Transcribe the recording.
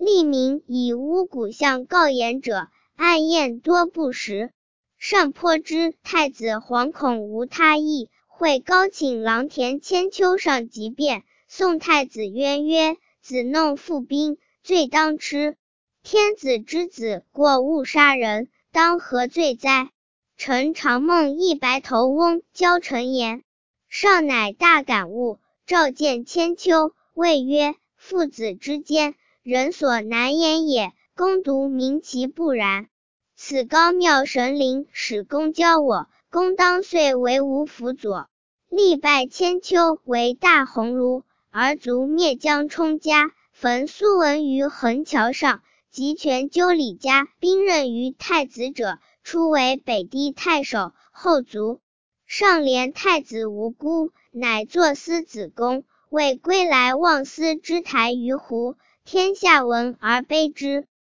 吏民以巫蛊相告言者，暗验多不实。上颇知太子惶恐无他意，会高请郎田千秋上疾变。宋太子渊曰：子弄父兵，罪当吃。天子之子过误杀人，当何罪哉？臣常梦一白头翁教臣言。上乃大感悟，召见千秋，谓曰：父子之间，人所难言也，公独明其不然。此高妙神灵使公教我，公当遂为吾辅佐。力拜千秋为大鸿胪，而卒灭江充家，焚苏文于横桥上。集权纠李家兵刃于太子者，初为北地太守，后卒。上怜太子无辜，乃作思子宫，为归来望思之台于湖，天下闻而悲之。